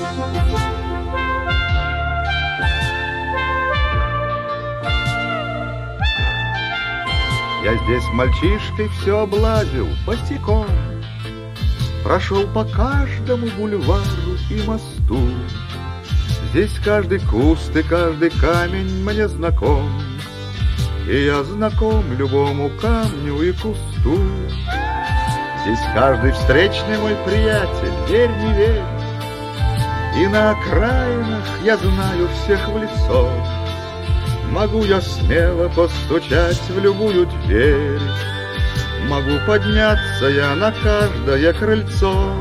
Я здесь мальчишкой все облазил босиком, прошел по каждому бульвару и мосту. Здесь каждый куст и каждый камень мне знаком, и я знаком любому камню и кусту. Здесь каждый встречный мой приятель, верь, не верь, и на окраинах я знаю всех в лицо. Могу я смело постучать в любую дверь, могу подняться я на каждое крыльцо.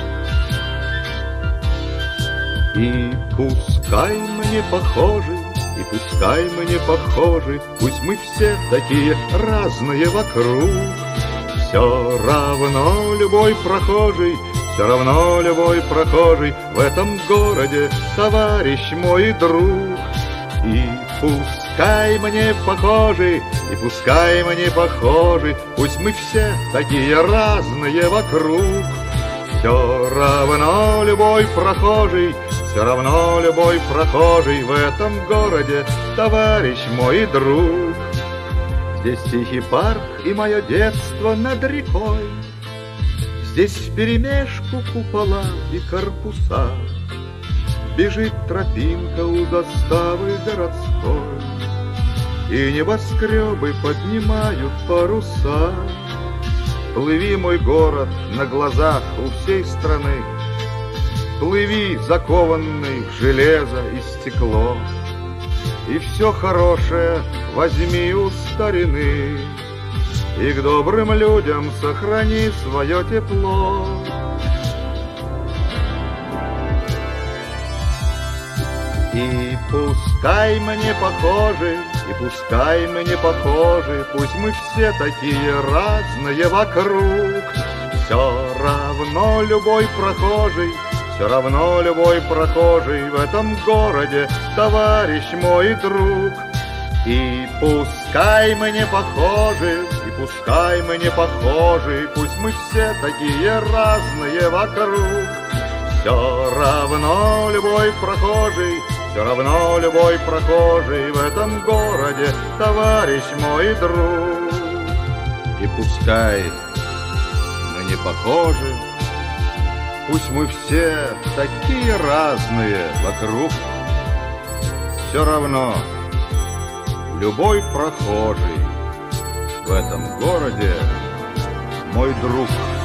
И пускай мы не похожи, и пускай мы не похожи, пусть мы все такие разные вокруг. Все равно любой прохожий, все равно любой прохожий в этом городе товарищ мой и друг. И пускай мы не похожи, и пускай мы не похожи, пусть мы все такие разные вокруг. Все равно любой прохожий, все равно любой прохожий в этом городе товарищ мой и друг. Здесь тихий парк и мое детство над рекой, здесь вперемешку купола и корпуса. Бежит тропинка у заставы городской, и небоскребы поднимают паруса. Плыви, мой город, на глазах у всей страны, плыви, закованный в железо и стекло, и все хорошее возьми у старины, и к добрым людям сохрани свое тепло. И пускай мы не похожи, и пускай мы не похожи, пусть мы все такие разные вокруг. Все равно любой прохожий, все равно любой прохожий в этом городе товарищ мой и друг. И пускай мы не похожи, и пускай мы не похожи, пусть мы все такие разные вокруг. Все равно любой прохожий, все равно любой прохожий в этом городе товарищ мой и друг. И пускай мы не похожи, пусть мы все такие разные вокруг, все равно любой прохожий в этом городе мой друг.